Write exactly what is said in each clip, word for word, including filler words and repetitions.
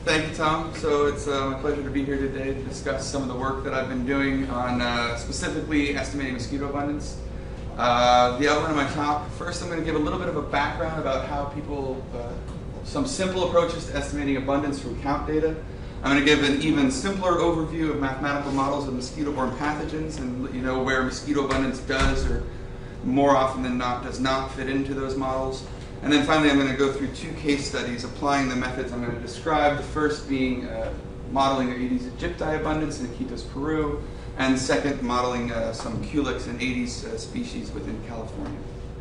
Thank you, Tom. So it's uh, my pleasure to be here today to discuss some of the work that I've been doing on uh, specifically estimating mosquito abundance. Uh, the outline of my talk, first I'm going to give a little bit of a background about how people, uh, some simple approaches to estimating abundance from count data. I'm going to give an even simpler overview of mathematical models of mosquito-borne pathogens and let you know where mosquito abundance does or more often than not does not fit into those models. And then finally I'm going to go through two case studies applying the methods I'm going to describe, the first being uh, modeling Aedes aegypti abundance in Iquitos, Peru, and second modeling uh, some Culex and Aedes uh, species within California.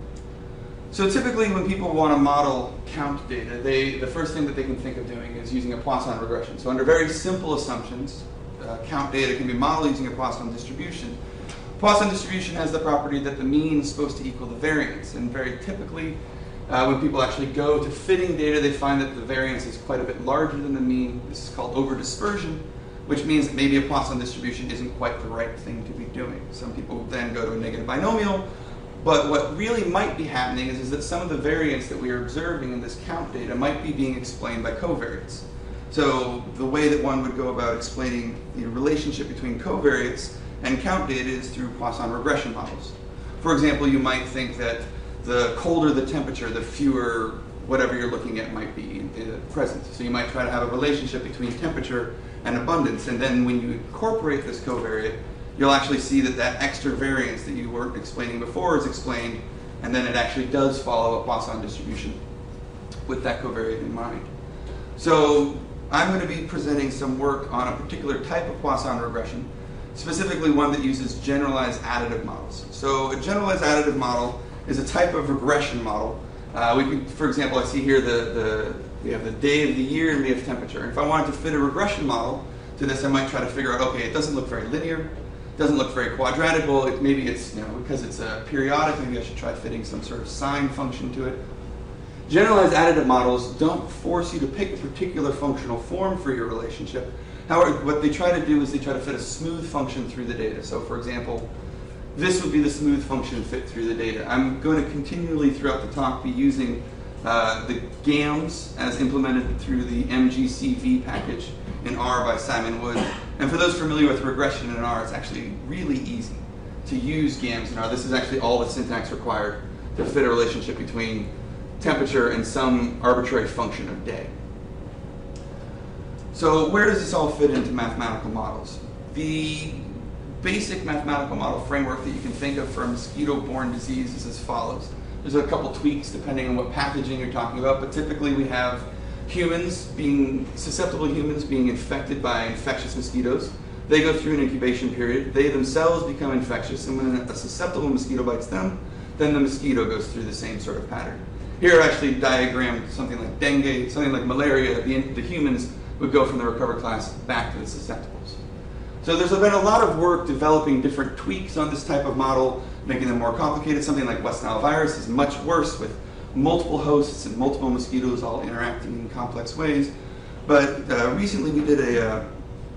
So typically when people want to model count data, they, the first thing that they can think of doing is using a Poisson regression. So under very simple assumptions, uh, count data can be modeled using a Poisson distribution. Poisson distribution has the property that the mean is supposed to equal the variance, and very typically uh, when people actually go to fitting data, they find that the variance is quite a bit larger than the mean. This is called over-dispersion, which means that maybe a Poisson distribution isn't quite the right thing to be doing. Some people then go to a negative binomial. But what really might be happening is, is that some of the variance that we are observing in this count data might be being explained by covariates. So the way that one would go about explaining the relationship between covariates and count data is through Poisson regression models. For example, you might think that the colder the temperature, the fewer whatever you're looking at might be uh, present. So you might try to have a relationship between temperature and abundance, and then when you incorporate this covariate, you'll actually see that that extra variance that you weren't explaining before is explained, and then it actually does follow a Poisson distribution with that covariate in mind. So I'm going to be presenting some work on a particular type of Poisson regression, specifically one that uses generalized additive models. So a generalized additive model is a type of regression model. Uh, we can, for example, I see here the, the we have the day of the year and we have temperature. And if I wanted to fit a regression model to this, I might try to figure out, okay, it doesn't look very linear. Doesn't look very quadratical. It, maybe it's, you know, because it's a periodic, maybe I should try fitting some sort of sine function to it. Generalized additive models don't force you to pick a particular functional form for your relationship. However, what they try to do is they try to fit a smooth function through the data. So for example, this would be the smooth function fit through the data. I'm going to continually throughout the talk be using uh, the GAMS as implemented through the M G C V package in R by Simon Wood. And for those familiar with regression in R, it's actually really easy to use GAMS in R. This is actually all the syntax required to fit a relationship between temperature and some arbitrary function of day. So where does this all fit into mathematical models? The basic mathematical model framework that you can think of for a mosquito-borne disease is as follows. There's a couple tweaks depending on what pathogen you're talking about, but typically we have humans being, susceptible humans being infected by infectious mosquitoes. They go through an incubation period. They themselves become infectious, and when a susceptible mosquito bites them, then the mosquito goes through the same sort of pattern. Here I actually diagrammed something like dengue, something like malaria. The, the humans would go from the recovered class back to the susceptibles. So there's been a lot of work developing different tweaks on this type of model, making them more complicated. Something like West Nile virus is much worse with multiple hosts and multiple mosquitoes all interacting in complex ways. But uh, recently we did a, uh,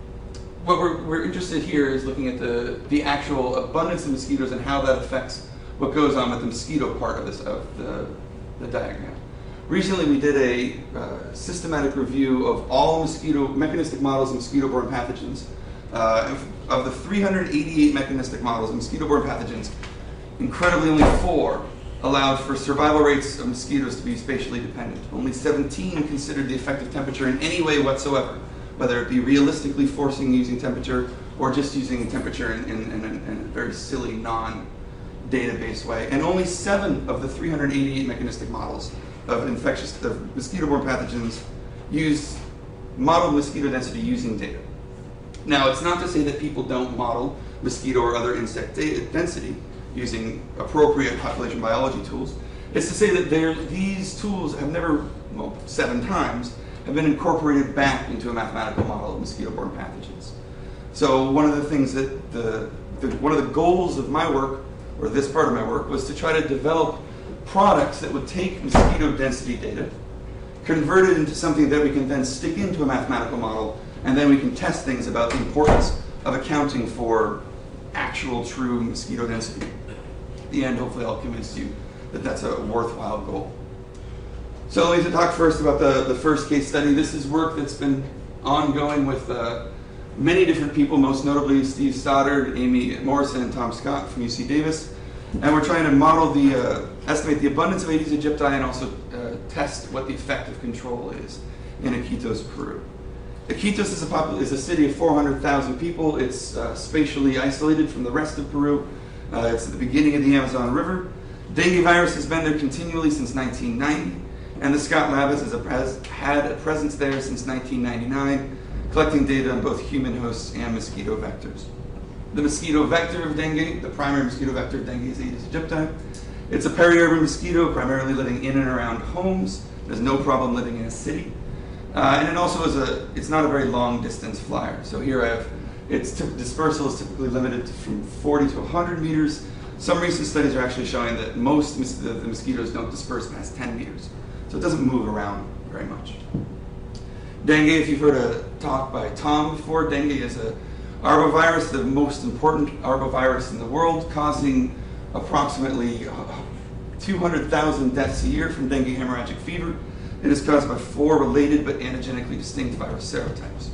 what we're, we're interested here is looking at the, the actual abundance of mosquitoes and how that affects what goes on with the mosquito part of, this, of the, the diagram. Recently we did a uh, systematic review of all mosquito, mechanistic models of mosquito-borne pathogens. Uh, of, of the three hundred eighty-eight mechanistic models of mosquito-borne pathogens, incredibly only four allowed for survival rates of mosquitoes to be spatially dependent. Only seventeen considered the effective temperature in any way whatsoever, whether it be realistically forcing using temperature or just using temperature in, in, in, a, in a very silly non-database way. And only seven of the three hundred eighty-eight mechanistic models of infectious, of mosquito-borne pathogens used modeled mosquito density using data. Now, it's not to say that people don't model mosquito or other insect density using appropriate population biology tools. It's to say that these tools have never, well, seven times, have been incorporated back into a mathematical model of mosquito-borne pathogens. So one of the things that, the, the, one of the goals of my work, or this part of my work, was to try to develop products that would take mosquito density data, convert it into something that we can then stick into a mathematical model, and then we can test things about the importance of accounting for actual true mosquito density. At the end, hopefully I'll convince you that that's a worthwhile goal. So let me talk first about the, the first case study. This is work that's been ongoing with uh, many different people, most notably Steve Stoddard, Amy Morrison, and Tom Scott from U C Davis. And we're trying to model the, uh, estimate the abundance of Aedes aegypti and also uh, test what the effective control is in Iquitos, Peru. Iquitos is a, popul- is a city of four hundred thousand people. It's uh, spatially isolated from the rest of Peru. Uh, it's at the beginning of the Amazon River. Dengue virus has been there continually since nineteen ninety, and the Scott Lab has, a pres- had a presence there since nineteen ninety-nine, collecting data on both human hosts and mosquito vectors. The mosquito vector of dengue, the primary mosquito vector of dengue is Aedes aegypti. It's a peri-urban mosquito, primarily living in and around homes. There's no problem living in a city. Uh, and it also is a, it's not a very long distance flyer. So here I have, its t- dispersal is typically limited to from forty to one hundred meters. Some recent studies are actually showing that most mos- the, the mosquitoes don't disperse past ten meters. So it doesn't move around very much. Dengue, if you've heard a talk by Tom before, dengue is a arbovirus, the most important arbovirus in the world, causing approximately two hundred thousand deaths a year from dengue hemorrhagic fever. It is caused by four related but antigenically distinct virus serotypes.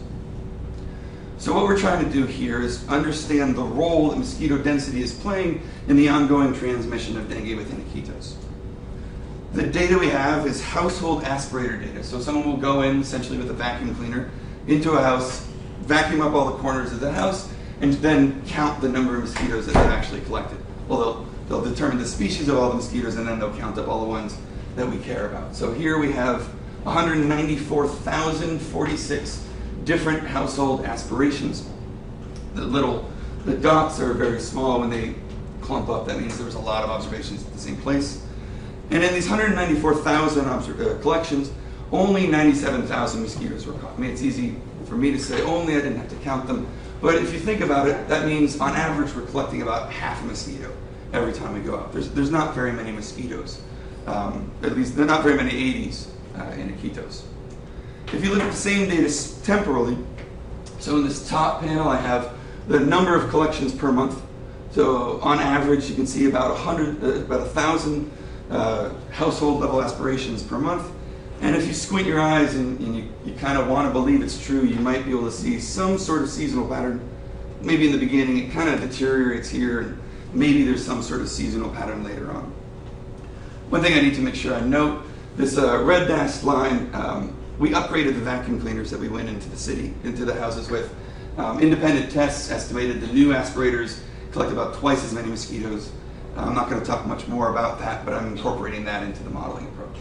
So what we're trying to do here is understand the role that mosquito density is playing in the ongoing transmission of dengue within Iquitos. The data we have is household aspirator data. So someone will go in, essentially with a vacuum cleaner, into a house, vacuum up all the corners of the house, and then count the number of mosquitoes that they've actually collected. Well, they'll, they'll determine the species of all the mosquitoes, and then they'll count up all the ones that we care about. So here we have one hundred ninety-four thousand forty-six different household aspirations. The little, the dots are very small. When they clump up, that means there was a lot of observations at the same place. And in these one hundred ninety-four thousand uh, collections, only ninety-seven thousand mosquitoes were caught. I mean, it's easy for me to say only, I didn't have to count them. But if you think about it, that means on average we're collecting about half a mosquito every time we go out. There's, there's not very many mosquitoes. Um, at least there are not very many Aedes uh, in Iquitos. If you look at the same data temporally, so in this top panel I have the number of collections per month. So on average you can see about a hundred, uh, about a thousand uh, household level aspirations per month. And if you squint your eyes and, and you, you kind of want to believe it's true, you might be able to see some sort of seasonal pattern. Maybe in the beginning it kind of deteriorates here, and maybe there's some sort of seasonal pattern later on. One thing I need to make sure I note, this uh, red dashed line, um, we upgraded the vacuum cleaners that we went into the city, into the houses with. Um, independent tests estimated the new aspirators collect about twice as many mosquitoes. Uh, I'm not going to talk much more about that, but I'm incorporating that into the modeling approach.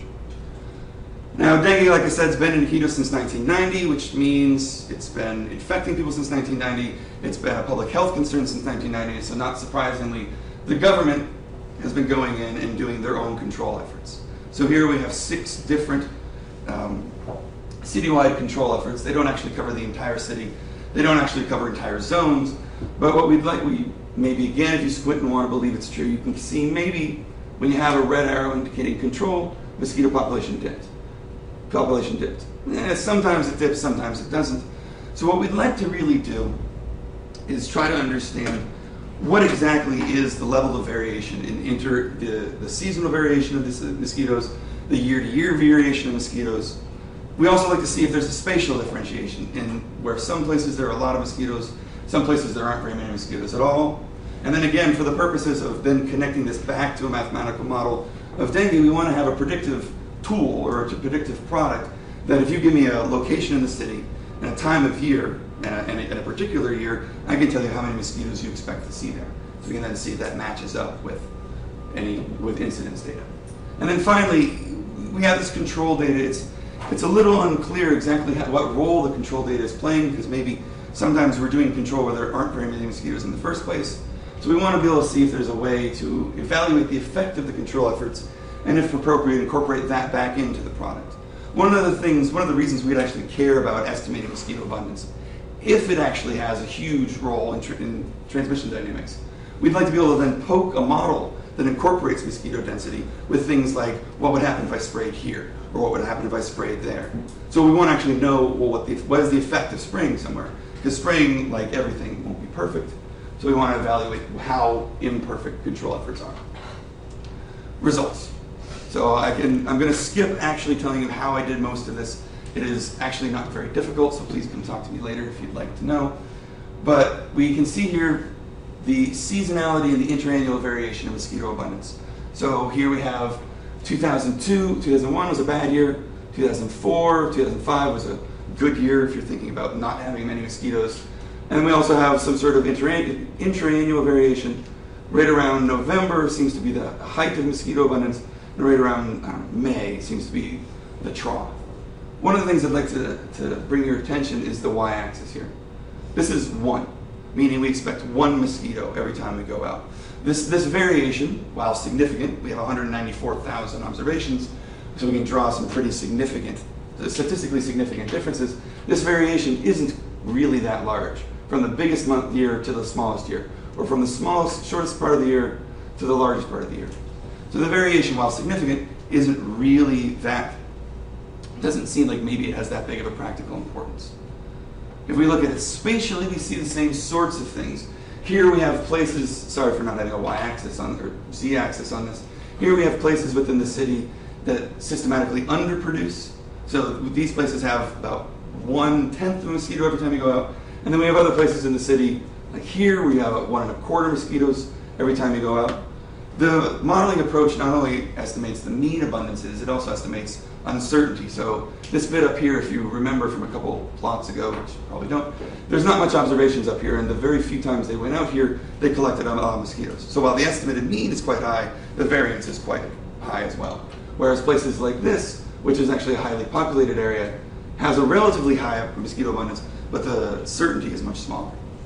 Now, dengue, like I said, has been in Iquitos since nineteen ninety, which means it's been infecting people since nineteen ninety. It's been a public health concern since nineteen ninety, so not surprisingly, the government has been going in and doing their own control efforts. So here we have six different um, citywide control efforts. They don't actually cover the entire city. They don't actually cover entire zones. But what we'd like, we maybe again, if you squint and want to believe it's true, you can see maybe when you have a red arrow indicating control, mosquito population dipped. Population dipped. Eh, sometimes it dips, sometimes it doesn't. So what we'd like to really do is try to understand what exactly is the level of variation in inter, the, the seasonal variation of the mosquitoes, the year-to-year variation of mosquitoes. We also like to see if there's a spatial differentiation in where some places there are a lot of mosquitoes, some places there aren't very many mosquitoes at all. And then again, for the purposes of then connecting this back to a mathematical model of dengue, we want to have a predictive tool or a predictive product that if you give me a location in the city and a time of year and a, and a, and a particular year, I can tell you how many mosquitoes you expect to see there. So we can then see if that matches up with any with incidence data. And then finally, we have this control data. It's it's a little unclear exactly how, what role the control data is playing, because maybe sometimes we're doing control where there aren't very many mosquitoes in the first place. So we want to be able to see if there's a way to evaluate the effect of the control efforts, and if appropriate, incorporate that back into the product. One of the things, one of the reasons we'd actually care about estimating mosquito abundance, if it actually has a huge role in, tr in transmission dynamics, we'd like to be able to then poke a model that incorporates mosquito density with things like what would happen if I sprayed here, or what would happen if I sprayed there. So we want to actually know, well, what, the, what is the effect of spraying somewhere? Because spraying, like everything, won't be perfect. So we want to evaluate how imperfect control efforts are. Results. So I can, I'm going to skip actually telling you how I did most of this. It is actually not very difficult, so please come talk to me later if you'd like to know. But we can see here the seasonality and the interannual variation of mosquito abundance. So here we have two thousand two, two thousand one was a bad year, two thousand four, two thousand five was a good year if you're thinking about not having many mosquitoes. And then we also have some sort of interannual, interannual variation. Right around November seems to be the height of mosquito abundance, and right around uh, May seems to be the trough. One of the things I'd like to, to bring your attention is the y-axis here. This is one, meaning we expect one mosquito every time we go out. This, this variation, while significant, we have one hundred ninety-four thousand observations, so we can draw some pretty significant, statistically significant differences. This variation isn't really that large, from the biggest month year to the smallest year, or from the smallest, shortest part of the year to the largest part of the year. So the variation, while significant, isn't really that, doesn't seem like maybe it has that big of a practical importance. If we look at it spatially, we see the same sorts of things. Here we have places, sorry for not having a y-axis on, or z-axis on this. Here we have places within the city that systematically underproduce. So these places have about one-tenth of a mosquito every time you go out. And then we have other places in the city, like here we have one and a quarter mosquitoes every time you go out. The modeling approach not only estimates the mean abundances, it also estimates uncertainty. So this bit up here, if you remember from a couple plots ago, which you probably don't, there's not much observations up here, and the very few times they went out here, they collected a lot of mosquitoes. So while the estimated mean is quite high, the variance is quite high as well. Whereas places like this, which is actually a highly populated area, has a relatively high mosquito abundance, but the certainty is much smaller.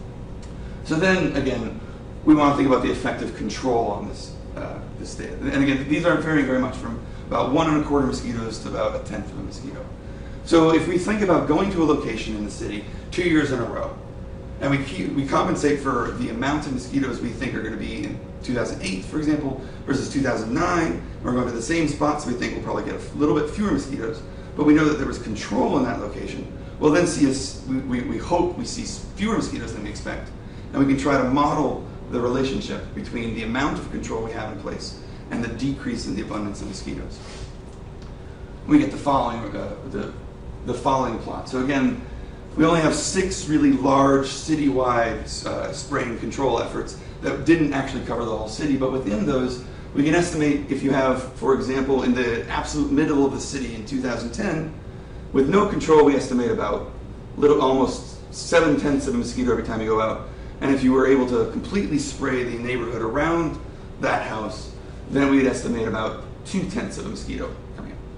So then, again, we want to think about the effective control on this, uh, this data. And again, these aren't varying very much, from about one and a quarter mosquitoes to about a tenth of a mosquito. So if we think about going to a location in the city two years in a row, and we keep, we compensate for the amount of mosquitoes we think are going to be in two thousand eight, for example, versus two thousand nine, we're going to the same spots, so we think we'll probably get a little bit fewer mosquitoes, but we know that there was control in that location. We'll then see, us, we, we, we hope we see fewer mosquitoes than we expect, and we can try to model the relationship between the amount of control we have in place and the decrease in the abundance of mosquitoes. We get the following, uh, the, the following plot. So again, we only have six really large citywide uh, spraying control efforts that didn't actually cover the whole city, but within those, we can estimate if you have, for example, in the absolute middle of the city in two thousand ten, with no control, we estimate about little, almost seven tenths of a mosquito every time you go out. And if you were able to completely spray the neighborhood around that house, then we'd estimate about two tenths of a mosquito coming in.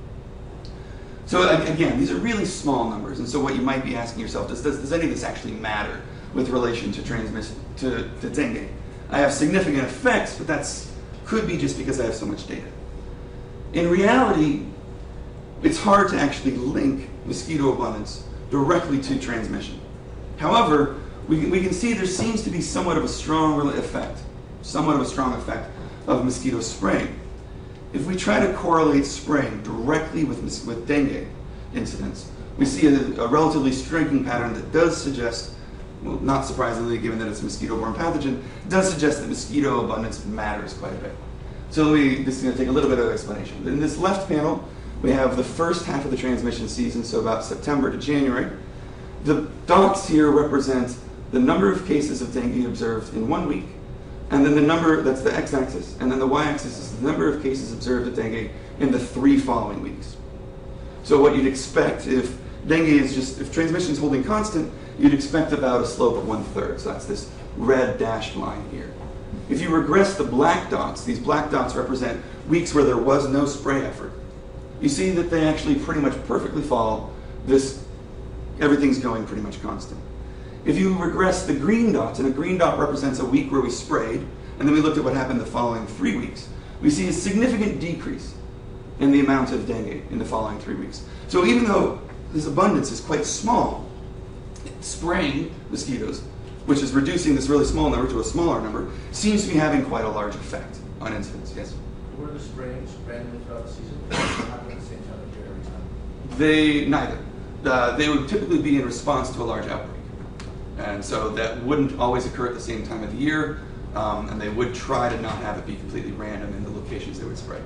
So again, these are really small numbers, and so what you might be asking yourself, does, does, does any of this actually matter with relation to transmission, to, to dengue? I have significant effects, but that's could be just because I have so much data. In reality, it's hard to actually link mosquito abundance directly to transmission. However, we can, we can see there seems to be somewhat of a strong effect, somewhat of a strong effect of mosquito spraying. If we try to correlate spraying directly with, with dengue incidence, we see a, a relatively striking pattern that does suggest, well, not surprisingly, given that it's a mosquito-borne pathogen, does suggest that mosquito abundance matters quite a bit. So we, this is going to take a little bit of explanation. In this left panel, we have the first half of the transmission season, so about September to January. The dots here represent the number of cases of dengue observed in one week, and then the number, that's the x-axis, and then the y-axis is the number of cases observed of dengue in the three following weeks. So what you'd expect if dengue is just, if transmission is holding constant, you'd expect about a slope of one-third. So that's this red dashed line here. If you regress the black dots, these black dots represent weeks where there was no spray effort. You see that they actually pretty much perfectly follow this, everything's going pretty much constant. If you regress the green dots, and a green dot represents a week where we sprayed, and then we looked at what happened the following three weeks, we see a significant decrease in the amount of dengue in the following three weeks. So even though this abundance is quite small, spraying mosquitoes, which is reducing this really small number to a smaller number, seems to be having quite a large effect on incidence. Yes? Were the sprayings randomly throughout the season? Or happen at the same time of year every time? They, neither. Uh, they would typically be in response to a large outbreak. And so that wouldn't always occur at the same time of the year, um, and they would try to not have it be completely random in the locations they would spray.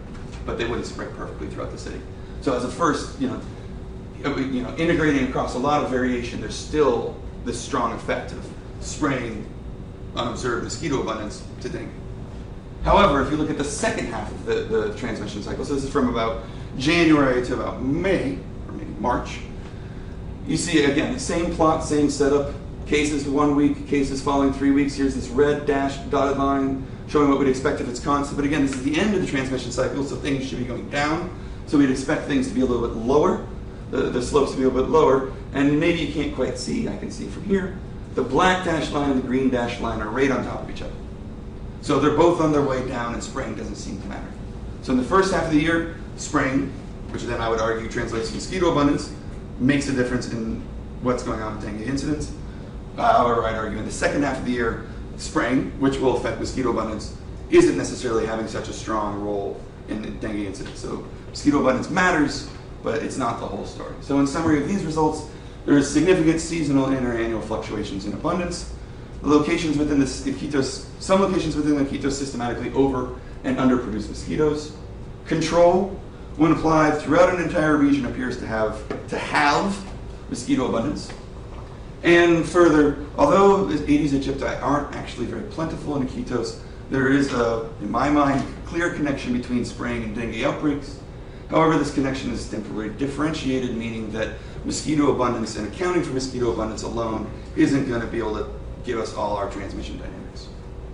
but they wouldn't spread perfectly throughout the city. So as a first, you know, you know, integrating across a lot of variation, there's still this strong effect of spraying unobserved mosquito abundance to dengue. However, if you look at the second half of the, the transmission cycle, so this is from about January to about May, or maybe March, you see, again, the same plot, same setup, cases one week, cases following three weeks. Here's this red dashed dotted line showing what we'd expect if it's constant. But again, this is the end of the transmission cycle, so things should be going down. So we'd expect things to be a little bit lower, the, the slopes to be a little bit lower. And maybe you can't quite see, I can see from here, the black dashed line and the green dashed line are right on top of each other. So they're both on their way down, and spraying doesn't seem to matter. So in the first half of the year, spraying, which then I would argue translates to mosquito abundance, makes a difference in what's going on with dengue incidence. Uh, however, I'd argue in the second half of the year, spraying, which will affect mosquito abundance, isn't necessarily having such a strong role in dengue incidence. So mosquito abundance matters, but it's not the whole story. So in summary of these results, there is significant seasonal and interannual fluctuations in abundance. The locations within the Iquitos, some locations within the Iquitos systematically over and underproduce mosquitoes. Control, when applied throughout an entire region, appears to have to have mosquito abundance. And further, although Aedes aegypti aren't actually very plentiful in Iquitos, there is, a, in my mind, clear connection between spraying and dengue outbreaks. However, this connection is temporarily differentiated, meaning that mosquito abundance and accounting for mosquito abundance alone isn't going to be able to give us all our transmission dynamics.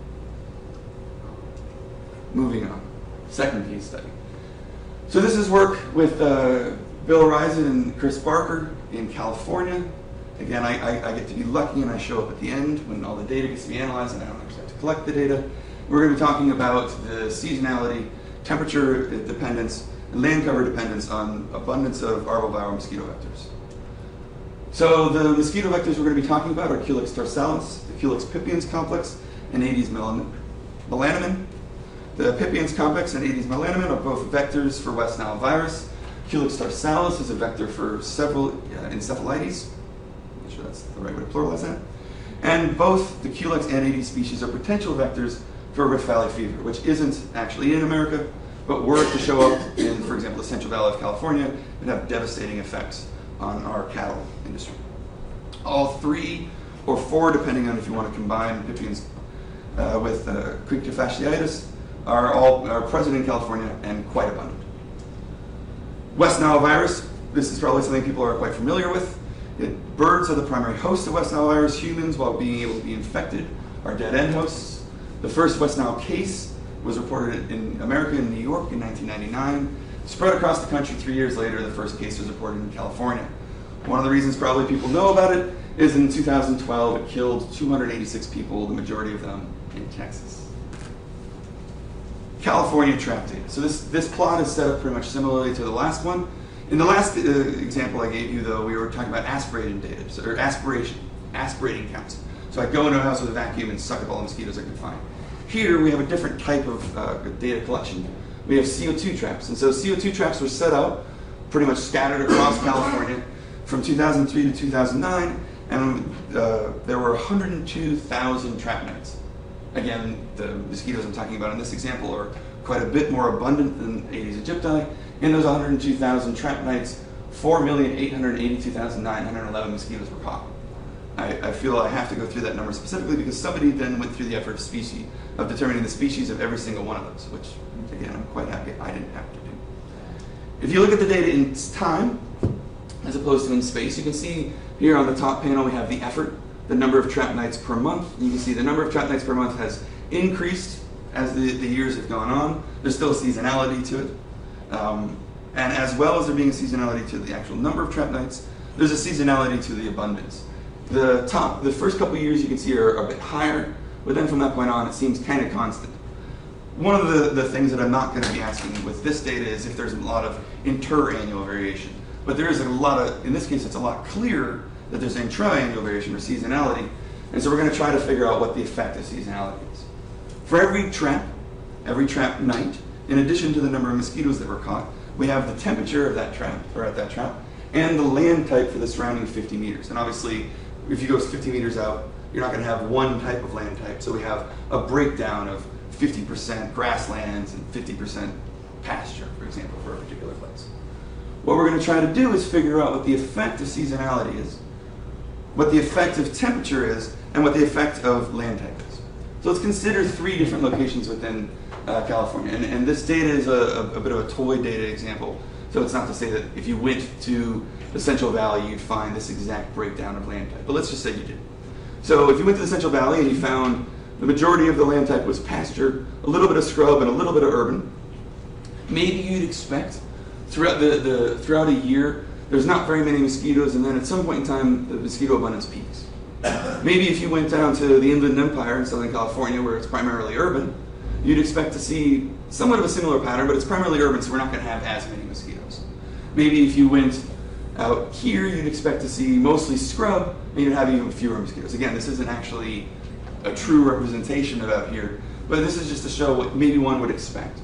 Moving on, second case study. So this is work with uh, Bill Risen and Chris Barker in California. Again, I, I, I get to be lucky and I show up at the end when all the data gets to be analyzed and I don't actually have to collect the data. We're going to be talking about the seasonality, temperature dependence, and land cover dependence on abundance of arboviral mosquito vectors. So the mosquito vectors we're going to be talking about are Culex tarsalis, the Culex pipiens complex, and Aedes melanomen. The pipiens complex and Aedes melanomen are both vectors for West Nile virus. Culex tarsalis is a vector for several uh, encephalitis. I'm not sure that's the right way to pluralize that. And both the Culex and Aedes species are potential vectors for Rift Valley fever, which isn't actually in America, but were to show up in, for example, the Central Valley of California and have devastating effects on our cattle industry. All three, or four, depending on if you want to combine pipiens uh, with uh, Crincta fasciitis, are all are present in California and quite abundant. West Nile virus, this is probably something people are quite familiar with. It, birds are the primary host of West Nile virus. Humans, while being able to be infected, are dead-end hosts. The first West Nile case was reported in America in New York in nineteen ninety-nine. Spread across the country three years later, the first case was reported in California. One of the reasons probably people know about it is in two thousand twelve, it killed two hundred eighty-six people, the majority of them in Texas. California trap data. So this, this plot is set up pretty much similarly to the last one. In the last uh, example I gave you, though, we were talking about aspirating data, so, or aspiration, aspirating counts. So I go into a house with a vacuum and suck up all the mosquitoes I can find. Here we have a different type of uh, data collection. We have C O two traps. And so C O two traps were set out, pretty much scattered across California from two thousand three to two thousand nine, and uh, there were one hundred two thousand trap nights. Again, the mosquitoes I'm talking about in this example are quite a bit more abundant than Aedes aegypti. In those one hundred two thousand trap nights, four million eight hundred eighty-two thousand nine hundred eleven mosquitoes were caught. I, I feel I have to go through that number specifically because somebody then went through the effort of species, of determining the species of every single one of those, which, again, I'm quite happy I didn't have to do. If you look at the data in time, as opposed to in space, you can see here on the top panel we have the effort, the number of trap nights per month. You can see the number of trap nights per month has increased as the, the years have gone on. There's still a seasonality to it. Um, and as well as there being a seasonality to the actual number of trap nights, there's a seasonality to the abundance. The top, the first couple of years you can see are, are a bit higher, but then from that point on it seems kind of constant. One of the, the things that I'm not going to be asking with this data is if there's a lot of interannual variation. But there is a lot of, in this case it's a lot clearer that there's intra-annual variation or seasonality, and so we're going to try to figure out what the effect of seasonality is. For every trap, every trap night, in addition to the number of mosquitoes that were caught, we have the temperature of that trap, or at that trap, and the land type for the surrounding fifty meters. And obviously, if you go fifty meters out, you're not going to have one type of land type, so we have a breakdown of fifty percent grasslands and fifty percent pasture, for example, for a particular place. What we're going to try to do is figure out what the effect of seasonality is, what the effect of temperature is, and what the effect of land type is. So let's consider three different locations within uh, California. And, and this data is a, a, a bit of a toy data example. So it's not to say that if you went to the Central Valley, you'd find this exact breakdown of land type. But let's just say you did. So if you went to the Central Valley and you found the majority of the land type was pasture, a little bit of scrub, and a little bit of urban, maybe you'd expect throughout the, the throughout a year, there's not very many mosquitoes, and then at some point in time, the mosquito abundance peaks. Maybe if you went down to the Inland Empire in Southern California, where it's primarily urban, you'd expect to see somewhat of a similar pattern, but it's primarily urban, so we're not going to have as many mosquitoes. Maybe if you went out here, you'd expect to see mostly scrub, and you'd have even fewer mosquitoes. Again, this isn't actually a true representation of out here, but this is just to show what maybe one would expect.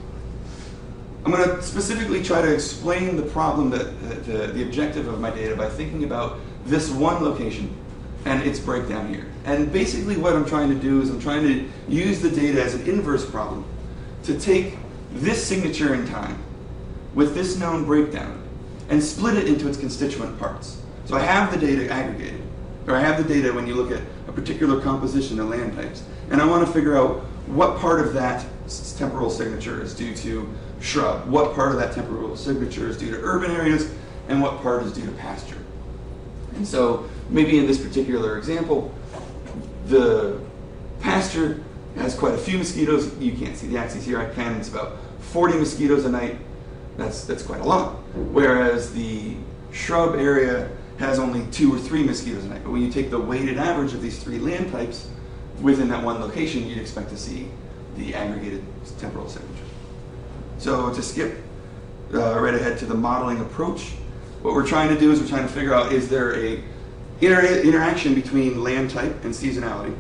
I'm going to specifically try to explain the problem, that the, the objective of my data, by thinking about this one location and its breakdown here. And basically what I'm trying to do is I'm trying to use the data as an inverse problem to take this signature in time with this known breakdown and split it into its constituent parts. So I have the data aggregated, or I have the data when you look at a particular composition of land types, and I want to figure out what part of that temporal signature is due to shrub, what part of that temporal signature is due to urban areas, and what part is due to pasture. And so maybe in this particular example, the pasture has quite a few mosquitoes. You can't see the axes here, I can. It's about forty mosquitoes a night. That's, that's quite a lot. Whereas the shrub area has only two or three mosquitoes a night. But when you take the weighted average of these three land types within that one location, you'd expect to see the aggregated temporal signature. So to skip uh, right ahead to the modeling approach, what we're trying to do is we're trying to figure out, is there a inter interaction between land type and seasonality?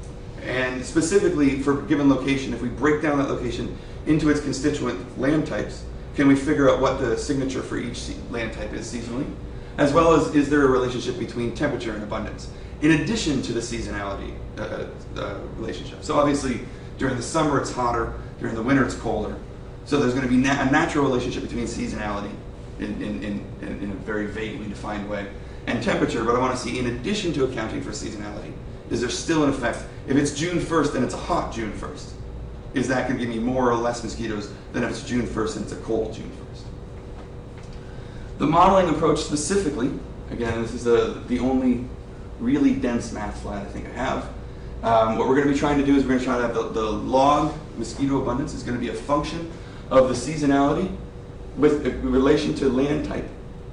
And specifically for a given location, if we break down that location into its constituent land types, can we figure out what the signature for each land type is seasonally? As well as, is there a relationship between temperature and abundance, in addition to the seasonality uh, uh, relationship? So obviously, during the summer it's hotter, during the winter it's colder. So there's going to be na a natural relationship between seasonality in, in, in, in a very vaguely defined way and temperature, but I want to see, in addition to accounting for seasonality, is there still an effect? If it's June first and it's a hot June first, is that going to give me more or less mosquitoes than if it's June first and it's a cold June first? The modeling approach specifically, again, this is the, the only really dense math slide I think I have. Um, what we're going to be trying to do is we're going to try to have the, the log mosquito abundance is going to be a function of the seasonality with in relation to land type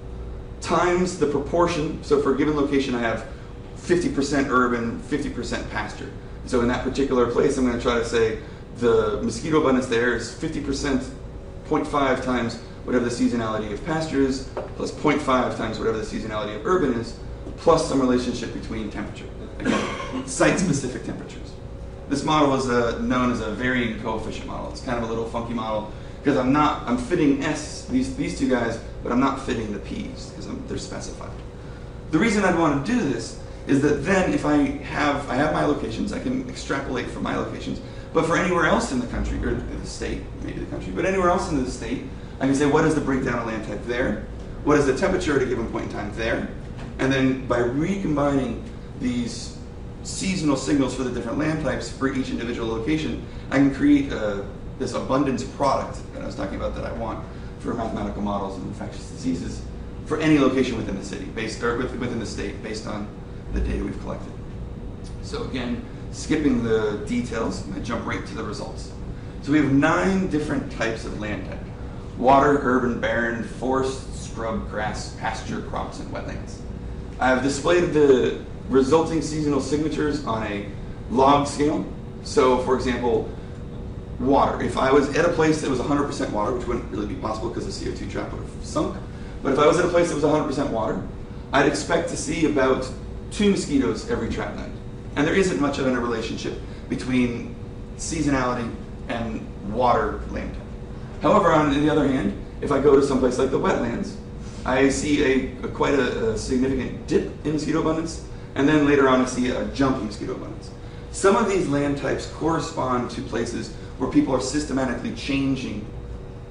times the proportion. So for a given location, I have fifty percent urban, fifty percent pasture. So in that particular place, I'm going to try to say the mosquito abundance there is fifty percent, zero point five times whatever the seasonality of pasture is, plus zero point five times whatever the seasonality of urban is, plus some relationship between temperature. Again, site-specific temperatures. This model is uh, known as a varying coefficient model. It's kind of a little funky model because I'm not, I'm fitting S, these, these two guys, but I'm not fitting the P's because they're specified. The reason I'd want to do this is that then if I have, I have my locations, I can extrapolate from my locations, but for anywhere else in the country, or the state, maybe the country, but anywhere else in the state, I can say what is the breakdown of land type there, what is the temperature at a given point in time there, and then by recombining these seasonal signals for the different land types for each individual location, I can create uh, this abundance product that I was talking about that I want for mathematical models of infectious diseases for any location within the city, based or within the state, based on the data we've collected. So again, skipping the details, I'm going to jump right to the results. So we have nine different types of land type: water, urban, barren, forest, scrub, grass, pasture, crops, and wetlands. I've displayed the resulting seasonal signatures on a log scale. So for example, water. If I was at a place that was one hundred percent water, which wouldn't really be possible because the C O two trap would have sunk, but if I was at a place that was one hundred percent water, I'd expect to see about two mosquitoes every trap night. And there isn't much of a relationship between seasonality and water land type. However, on the other hand, if I go to someplace like the wetlands, I see a, a quite a, a significant dip in mosquito abundance, and then later on I see a jump in mosquito abundance. Some of these land types correspond to places where people are systematically changing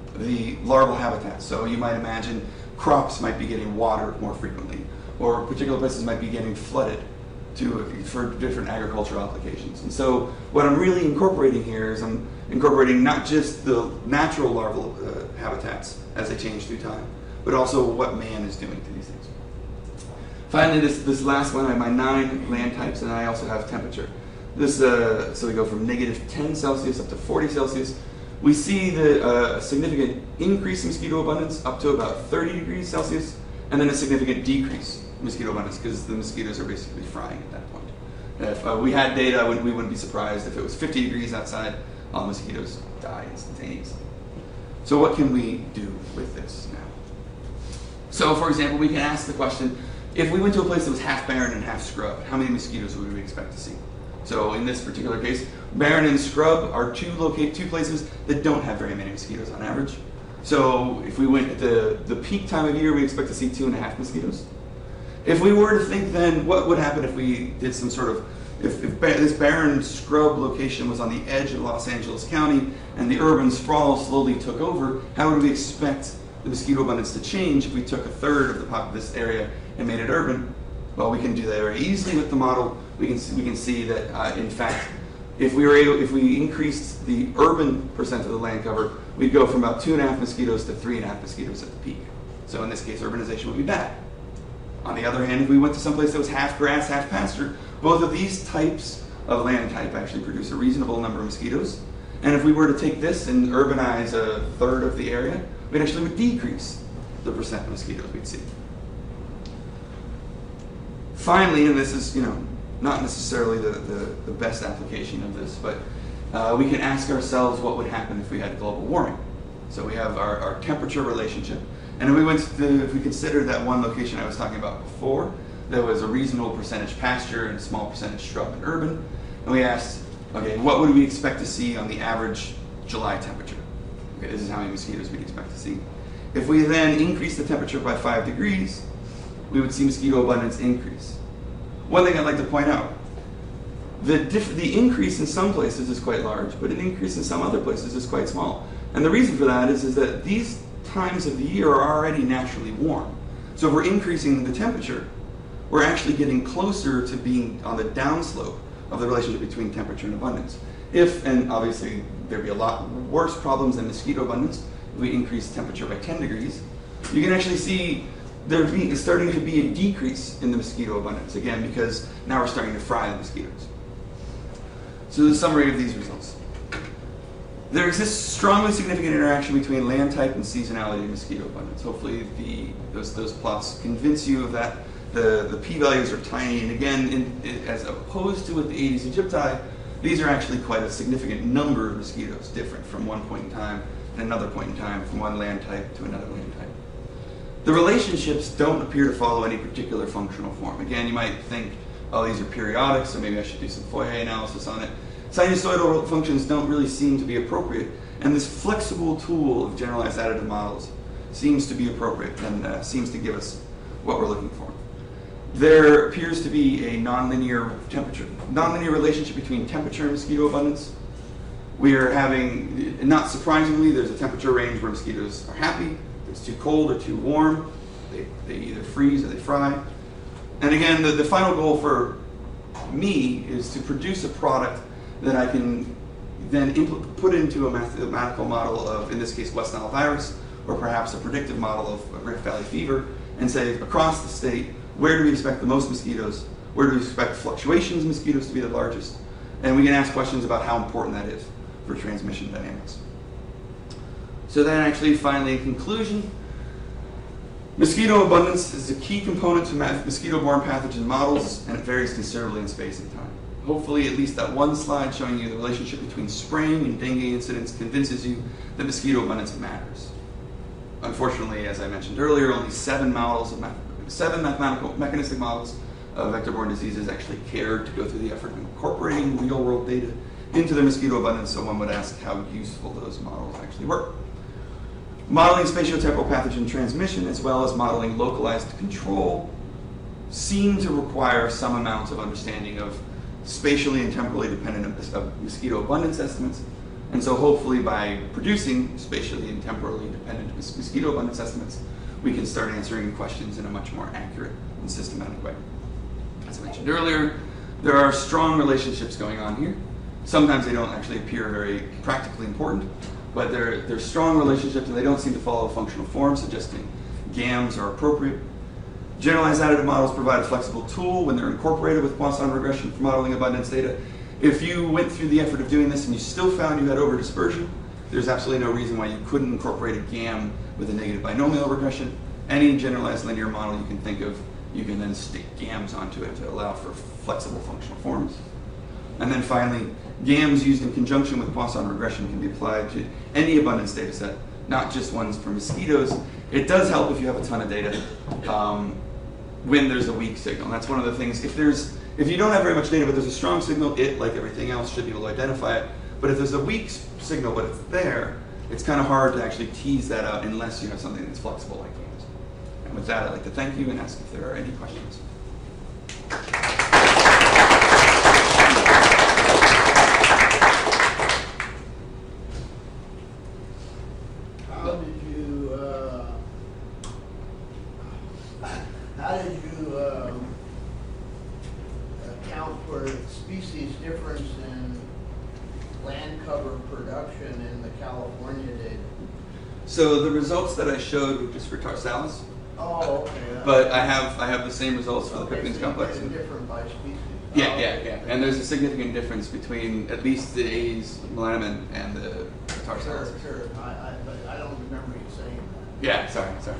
the larval habitat. So you might imagine crops might be getting water more frequently, or particular places might be getting flooded to, for different agricultural applications. And so what I'm really incorporating here is I'm incorporating not just the natural larval uh, habitats as they change through time, but also what man is doing to these things. Finally, this, this last one, I have my nine land types, and I also have temperature. This, uh, so we go from negative ten Celsius up to forty Celsius. We see the uh, significant increase in mosquito abundance up to about thirty degrees Celsius, and then a significant decrease in mosquito abundance because the mosquitoes are basically frying at that point. If uh, we had data, we wouldn't be surprised if it was fifty degrees outside, all mosquitoes die instantaneously. So what can we do with this now? So for example, we can ask the question, if we went to a place that was half barren and half scrub, how many mosquitoes would we expect to see? So in this particular case, barren and scrub are two locate two places that don't have very many mosquitoes on average. So if we went at the, the peak time of year, we expect to see two and a half mosquitoes. If we were to think then, what would happen if we did some sort of, if, if ba this barren scrub location was on the edge of Los Angeles County and the urban sprawl slowly took over, how would we expect the mosquito abundance to change if we took a third of the pop of this area and made it urban? Well, we can do that very easily with the model. We can see, we can see that, uh, in fact, if we were able, if we increased the urban percent of the land cover, we'd go from about two and a half mosquitoes to three and a half mosquitoes at the peak. So in this case, urbanization would be bad. On the other hand, if we went to some place that was half grass, half pasture, both of these types of land type actually produce a reasonable number of mosquitoes. And if we were to take this and urbanize a third of the area, we actually would decrease the percent of mosquitoes we'd see. Finally, and this is, you know, not necessarily the, the, the best application of this, but uh, we can ask ourselves what would happen if we had global warming. So we have our, our temperature relationship, and if we went to, if we considered that one location I was talking about before, there was a reasonable percentage pasture and a small percentage shrub and urban, and we asked, okay, what would we expect to see on the average July temperature? Okay, this is how many mosquitoes we'd expect to see. If we then increase the temperature by five degrees, we would see mosquito abundance increase. One thing I'd like to point out, the, diff the increase in some places is quite large, but an increase in some other places is quite small. And the reason for that is, is that these times of the year are already naturally warm. So if we're increasing the temperature, we're actually getting closer to being on the downslope of the relationship between temperature and abundance. If, and obviously there'd be a lot worse problems than mosquito abundance, if we increase temperature by ten degrees, you can actually see there is starting to be a decrease in the mosquito abundance, again, because now we're starting to fry the mosquitoes. So the summary of these results. There exists strongly significant interaction between land type and seasonality of mosquito abundance. Hopefully the, those, those plots convince you of that. The, the p-values are tiny, and again, in, in, as opposed to with the Aedes aegypti, these are actually quite a significant number of mosquitoes, different from one point in time and another point in time, from one land type to another land type. The relationships don't appear to follow any particular functional form. Again, you might think, oh, these are periodic, so maybe I should do some Fourier analysis on it. Sinusoidal functions don't really seem to be appropriate, and this flexible tool of generalized additive models seems to be appropriate and uh, seems to give us what we're looking for. There appears to be a nonlinear temperature, nonlinear relationship between temperature and mosquito abundance. We are having, not surprisingly, there's a temperature range where mosquitoes are happy. If it's too cold or too warm, they, they either freeze or they fry. And again, the, the final goal for me is to produce a product that I can then put into a mathematical model of, in this case, West Nile virus, or perhaps a predictive model of Rift Valley fever, and say, across the state, where do we expect the most mosquitoes? Where do we expect fluctuations in mosquitoes to be the largest? And we can ask questions about how important that is for transmission dynamics. So then actually, finally, in conclusion, mosquito abundance is a key component to mosquito-borne pathogen models, and it varies considerably in space and time. Hopefully, at least that one slide showing you the relationship between spraying and dengue incidents convinces you that mosquito abundance matters. Unfortunately, as I mentioned earlier, only seven models of math seven mathematical mechanistic models of vector-borne diseases actually cared to go through the effort of incorporating real-world data into their mosquito abundance, so one would ask how useful those models actually were. Modeling spatiotemporal pathogen transmission, as well as modeling localized control, seem to require some amount of understanding of spatially and temporally dependent of mosquito abundance estimates, And so hopefully by producing spatially and temporally independent mos- mosquito abundance estimates, we can start answering questions in a much more accurate and systematic way. As I mentioned earlier, there are strong relationships going on here. Sometimes they don't actually appear very practically important, but they're, they're strong relationships and they don't seem to follow a functional form, suggesting GAMs are appropriate. Generalized additive models provide a flexible tool when they're incorporated with Poisson regression for modeling abundance data. If you went through the effort of doing this and you still found you had overdispersion, there's absolutely no reason why you couldn't incorporate a GAM with a negative binomial regression. Any generalized linear model you can think of, you can then stick GAMs onto it to allow for flexible functional forms. And then finally, GAMs used in conjunction with Poisson regression can be applied to any abundance data set, not just ones for mosquitoes. It does help if you have a ton of data um, when there's a weak signal. And that's one of the things. If there's if you don't have very much data but there's a strong signal, it, like everything else, should be able to identify it. But if there's a weak s- signal but it's there, it's kind of hard to actually tease that out unless you have something that's flexible like GAMs. And with that, I'd like to thank you and ask if there are any questions. How did you, uh, how did you, um, account for species difference in land cover production in the California data? So the results that I showed were just for Tarsalis, Oh, okay. but I have I have the same results for the Okay, Pipkins so you complex. did it different by species. Yeah, Oh, yeah, okay. yeah. And there's a significant difference between at least the A's melanomen and the Sure, Tarsalis. sure, I, I, but I don't remember you saying that. Yeah, sorry, sorry.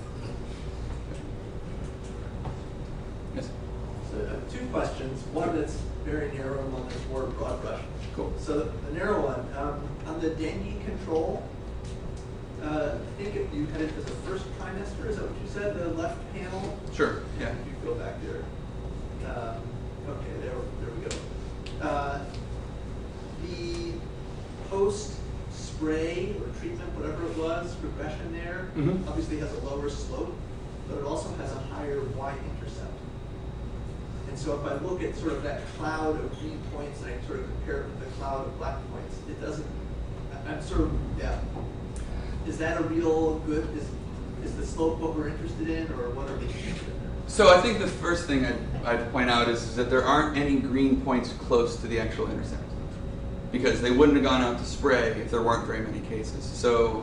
Yes, So I have two questions. One that's very narrow and one that's more broad brush. cool. So the narrow one, um, on the dengue control, uh, I think if you had it as a first trimester, is that what you said, the left panel? Sure, yeah. If you go back there. Um, okay, there, there we go. Uh, the post-spray or treatment, whatever it was, regression there, Mhm. obviously has a lower slope, but it also has a higher y-intercept. And so if I look at sort of that cloud of green points and I sort of compare it with the cloud of black points, it doesn't, I- I'm sort of, yeah. Is that a real good, is, is the slope what we're interested in, or what are they interested in? So I think the first thing I'd, I'd point out is, is that there aren't any green points close to the actual intercept, because they wouldn't have gone out to spray if there weren't very many cases. So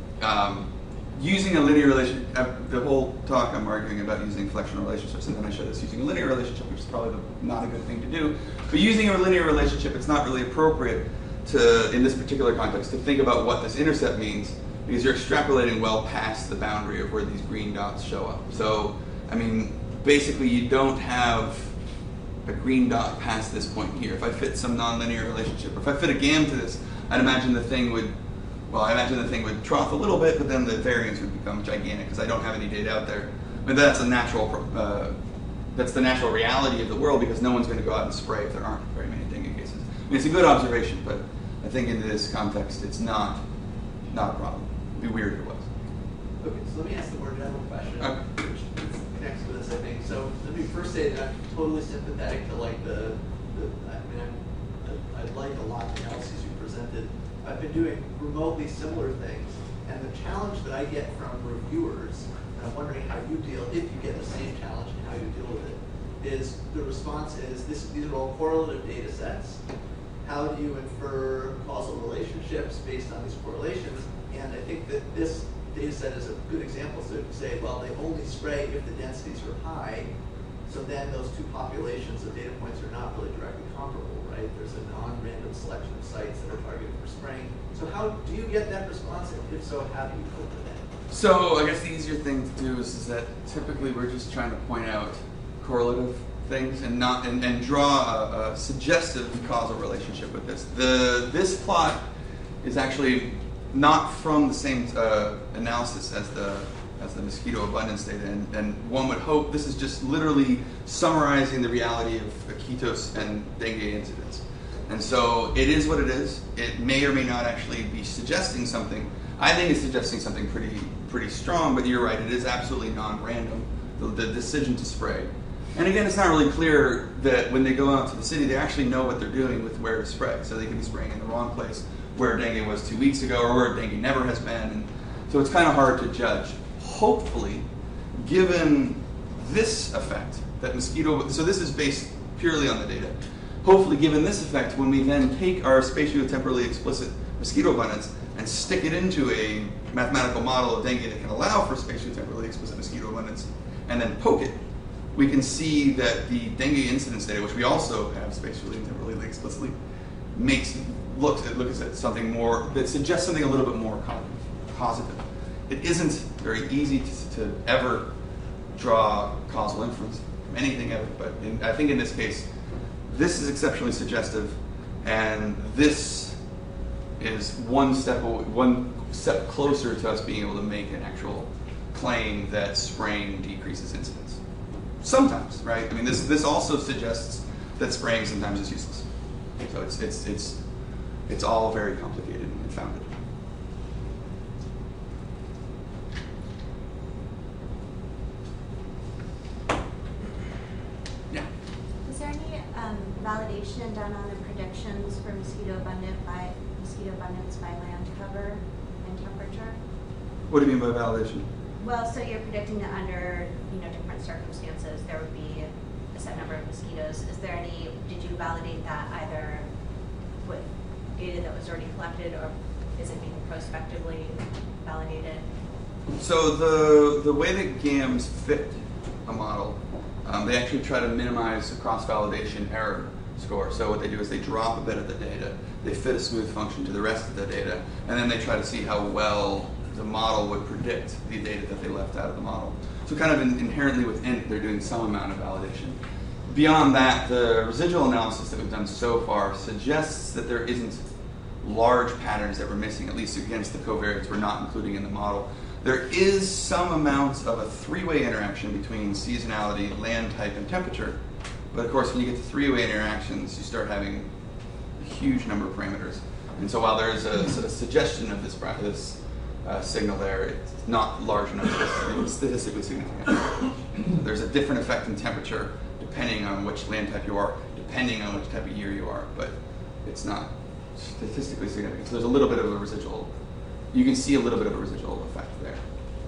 um, using a linear relationship, uh, the whole talk I'm arguing about using flexional relationships, and then I show this using a linear relationship, which is probably the, not a good thing to do. But using a linear relationship, it's not really appropriate to, in this particular context, to think about what this intercept means, because you're extrapolating well past the boundary of where these green dots show up. So, I mean, basically you don't have a green dot past this point here. If I fit some nonlinear relationship, or if I fit a GAM to this, I'd imagine the thing would, well, I imagine the thing would trough a little bit, but then the variance would become gigantic because I don't have any data out there. But that's a natural, uh, that's the natural reality of the world, because no one's going to go out and spray if there aren't very many dengue cases. I mean, it's a good observation, but I think in this context, it's not, not a problem. It'd be weird if it was. Okay, so let me ask the more general question, Okay. which connects with this, I think. So let me first say that I'm totally sympathetic to like the, the I mean, I'm, I, I like a lot of the analyses you presented. I've been doing remotely similar things, and the challenge that I get from reviewers, and I'm wondering how you deal, if you get the same challenge and how you deal with it, is the response is this, these are all correlative data sets. How do you infer causal relationships based on these correlations? And I think that this data set is a good example. So to say, well, they only spray if the densities are high, so then those two populations of data points are not really directly comparable, right? There's a non-random selection of sites that are targeted for spraying. So how do you get that response? And if so, how do you cope with that? So I guess the easier thing to do is, is that typically we're just trying to point out correlative things and not and, and draw a, a suggestive causal relationship with this. The this plot is actually not from the same uh, analysis as the as the mosquito abundance data, and, and one would hope this is just literally summarizing the reality of Iquitos and dengue incidents. And so it is what it is. It may or may not actually be suggesting something. I think it's suggesting something pretty pretty strong, but you're right, it is absolutely non-random, the, the decision to spray. And again, it's not really clear that when they go out to the city, they actually know what they're doing with where to spray. So they could be spraying in the wrong place, where dengue was two weeks ago or where dengue never has been. And so it's kind of hard to judge. Hopefully, given this effect that mosquito, so this is based purely on the data. Hopefully, given this effect, when we then take our spatiotemporally explicit mosquito abundance and stick it into a mathematical model of dengue that can allow for spatiotemporally explicit mosquito abundance, and then poke it, we can see that the dengue incidence data, which we also have spatially and temporally explicitly, makes looks it looks at something more that suggests something a little bit more causative. It isn't very easy to, to ever draw causal inference from anything ever, but in, I think in this case, this is exceptionally suggestive, and this is one step one step closer to us being able to make an actual claim that spraying decreases incidence. Sometimes, right? I mean, this this also suggests that spraying sometimes is useless. So it's it's it's it's all very complicated and founded. Yeah. Is there any um, validation done on the predictions for mosquito abundant by mosquito abundance by land cover and temperature? What do you mean by validation? Well, so you're predicting that under, you know, different circumstances there would be a set number of mosquitoes. Is there any, did you validate that either with data that was already collected, or is it being prospectively validated? So the the way that GAMS fit a model, um, they actually try to minimize the cross-validation error score. So what they do is they drop a bit of the data, they fit a smooth function to the rest of the data, and then they try to see how well the model would predict the data that they left out of the model. So kind of in, inherently within it, they're doing some amount of validation. Beyond that, the residual analysis that we've done so far suggests that there isn't large patterns that we're missing, at least against the covariates we're not including in the model. There is some amount of a three-way interaction between seasonality, land type, and temperature. But of course, when you get to three-way interactions, you start having a huge number of parameters. And so while there's a, a suggestion of this, this uh, signal there, it's not large enough to be statistically significant. There's a different effect in temperature depending on which land type you are, depending on which type of year you are, but it's not statistically significant. So there's a little bit of a residual, you can see a little bit of a residual effect there.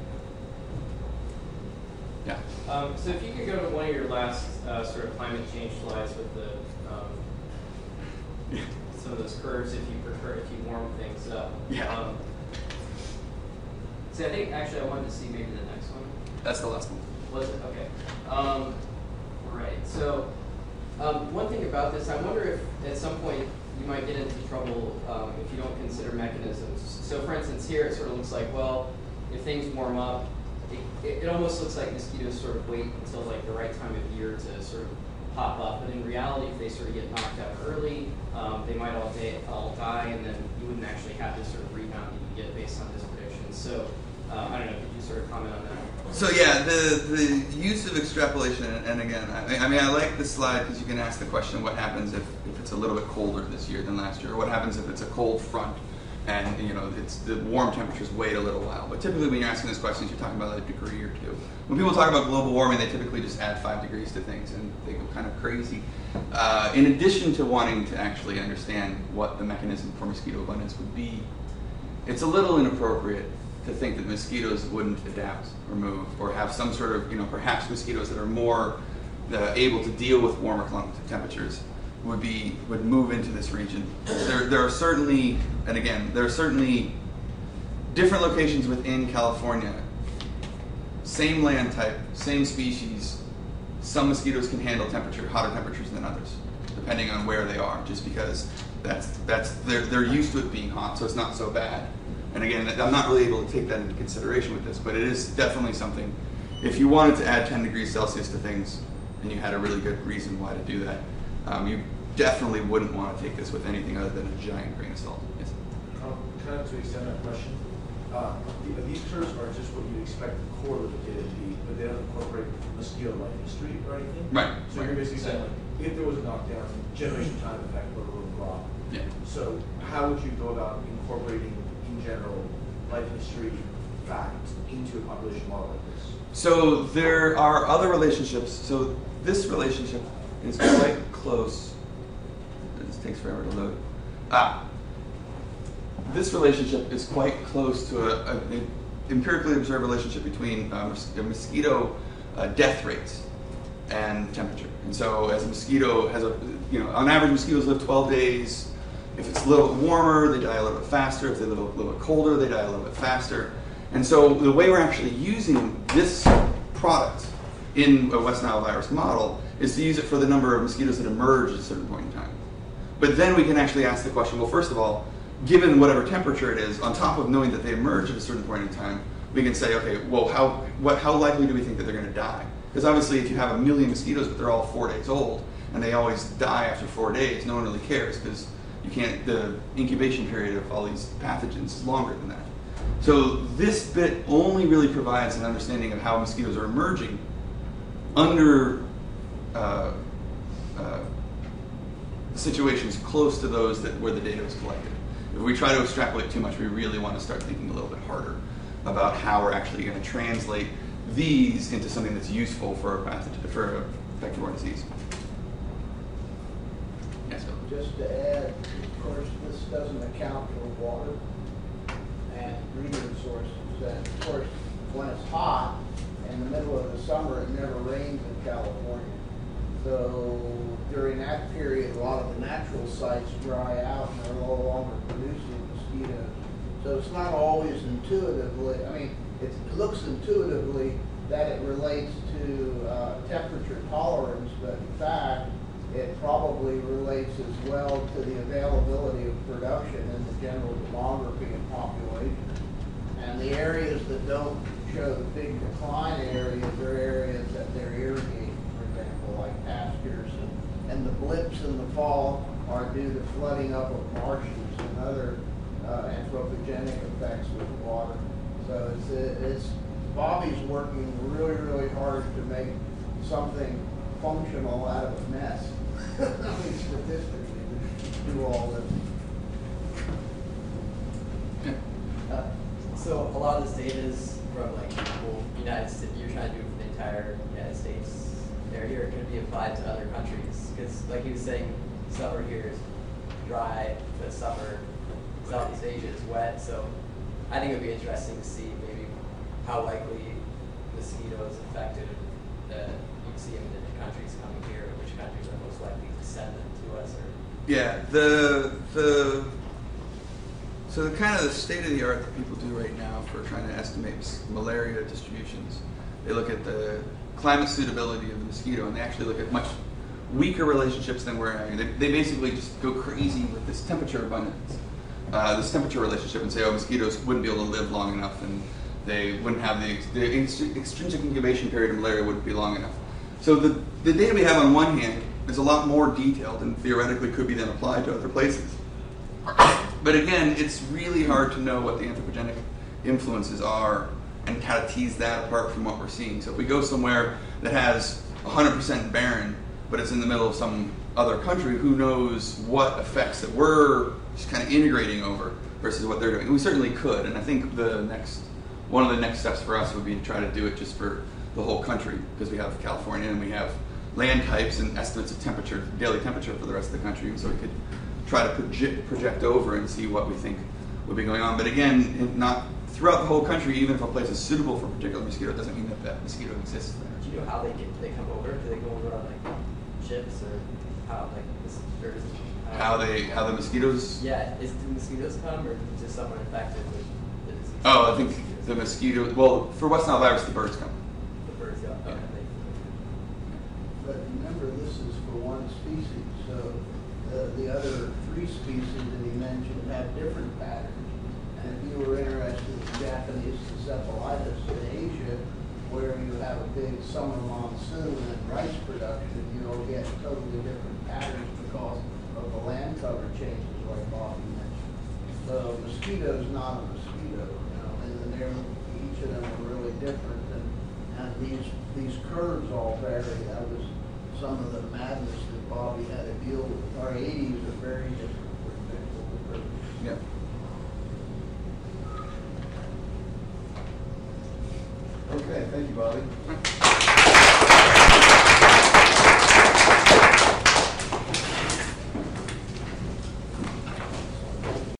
Yeah. Um, so if you could go to one of your last uh, sort of climate change slides with the um, some of those curves, if you prefer, if you warm things up. Yeah. Um, so I think actually I wanted to see maybe the next one. That's the last one. Was it? Okay. Um, right. So um, one thing about this, I wonder if at some point you might get into trouble um, if you don't consider mechanisms. So for instance, here it sort of looks like, well, if things warm up, it, it, it almost looks like mosquitoes sort of wait until like the right time of year to sort of pop up. But in reality, if they sort of get knocked out early, um, they might all, day, all die, and then you wouldn't actually have this sort of rebound that you get based on this prediction. So uh, I don't know, could you sort of comment on that? So yeah, the, the use of extrapolation, and again, I, I mean, I like this slide because you can ask the question, what happens if, if it's a little bit colder this year than last year? Or what happens if it's a cold front and, you know, it's the warm temperatures wait a little while? But typically when you're asking these questions, you're talking about a degree or two. When people talk about global warming, they typically just add five degrees to things and they go kind of crazy. Uh, in addition to wanting to actually understand what the mechanism for mosquito abundance would be, it's a little inappropriate to think that mosquitoes wouldn't adapt or move, or have some sort of, you know, perhaps mosquitoes that are more uh, able to deal with warmer temperatures would be would move into this region. There, there are certainly, and again, there are certainly different locations within California. Same land type, same species. Some mosquitoes can handle temperature, hotter temperatures than others, depending on where they are. Just because that's that's they're they're used to it being hot, so it's not so bad. And again, I'm not really able to take that into consideration with this, but it is definitely something. If you wanted to add ten degrees Celsius to things, and you had a really good reason why to do that, um, you definitely wouldn't want to take this with anything other than a giant grain of salt. Yes. Um, kind of to extend that question, uh, the, these curves are just what you'd expect the core of the data to be, but they don't incorporate mosquito life history or anything. Right. So right. you're basically saying, like, if there was a knockdown, generation time effect, blah, blah, blah, blah. Yeah. So how would you go about incorporating, in general, life history facts into a population model like this? So there are other relationships. So this relationship is quite close. This takes forever to load. Ah. this relationship is quite close to a, a, an empirically observed relationship between uh, mos- mosquito uh, death rates and temperature. And so as a mosquito has a, you know, on average mosquitoes live twelve days. If it's a little bit warmer, they die a little bit faster. If they live a little bit colder, they die a little bit faster. And so the way we're actually using this product in a West Nile virus model is to use it for the number of mosquitoes that emerge at a certain point in time. But then we can actually ask the question, well, first of all, given whatever temperature it is, on top of knowing that they emerge at a certain point in time, we can say, okay, well, how what how likely do we think that they're going to die? Because obviously if you have a million mosquitoes, but they're all four days old, and they always die after four days, no one really cares, because you can't, the incubation period of all these pathogens is longer than that. So this bit only really provides an understanding of how mosquitoes are emerging under uh, uh, situations close to those that where the data was collected. If we try to extrapolate too much, we really want to start thinking a little bit harder about how we're actually going to translate these into something that's useful for a pathogen, for a vector-borne disease. Yes, Bill? Just to add, of course, this doesn't account for water and breeding sources. And of course, when it's hot, in the middle of the summer, it never rains in California. So during that period, a lot of the natural sites dry out and they're no longer producing mosquitoes. So it's not always intuitively, I mean, it looks intuitively that it relates to uh, temperature tolerance, but in fact, it probably relates as well to the availability of production in the general demography and population. And the areas that don't show the big decline areas are areas that they're irrigating, for example, like pastures. And, and the blips in the fall are due to flooding up of marshes and other uh, anthropogenic effects with water. So it's, it's Bobby's working really, really hard to make something functional out of a mess. I mean, statistically, to do all this. Uh, so a lot of this data is from like people, United States, you're trying to do it for the entire United States area, or it could be applied to other countries? Because like he was saying, summer here is dry, but summer Southeast Asia is wet, so I think it would be interesting to see maybe how likely mosquitoes affected uh, you can see them in different countries coming here, which countries are most likely to send them to us, or Yeah, the the so the kind of the state of the art that people do right now for trying to estimate malaria distributions, they look at the climate suitability of the mosquito, and they actually look at much weaker relationships than we're having. They, they basically just go crazy with this temperature abundance, uh, this temperature relationship, and say, oh, mosquitoes wouldn't be able to live long enough, and they wouldn't have the, the extrinsic incubation period of malaria wouldn't be long enough. So the, the data we have on one hand is a lot more detailed and theoretically could be then applied to other places. But again, it's really hard to know what the anthropogenic influences are and how to tease that apart from what we're seeing. So if we go somewhere that has one hundred percent barren, but it's in the middle of some other country, who knows what effects that we're just kind of integrating over versus what they're doing. And we certainly could, and I think the next, one of the next steps for us would be to try to do it just for the whole country, because we have California and we have land types and estimates of temperature, daily temperature for the rest of the country, and so we could try to project, project over and see what we think would be going on. But again, not throughout the whole country, even if a place is suitable for a particular mosquito, it doesn't mean that that mosquito exists there. do you know how they get, do they come over? Do they go over on like ships, or how like this, or is it, How they, how the mosquitoes? Yeah, is do mosquitoes come, or just someone infected with the disease? Oh, I think the mosquito. Well, for West Nile virus, the birds come. The birds go. Yeah. Okay. But remember, this is for one species, so the, the other three species that he mentioned have different patterns. And if you were interested in Japanese encephalitis in Asia, where you have a big summer monsoon and rice production, you'll get totally different patterns because of the land cover changes, like Bobby mentioned. So mosquito's not a mosquito, you know, and they're, each of them are really different, and, and these these curves all vary. That was some of the madness that Bobby had to deal with. Our eighties are very different, for example. Yeah. Okay, thank you, Bobby.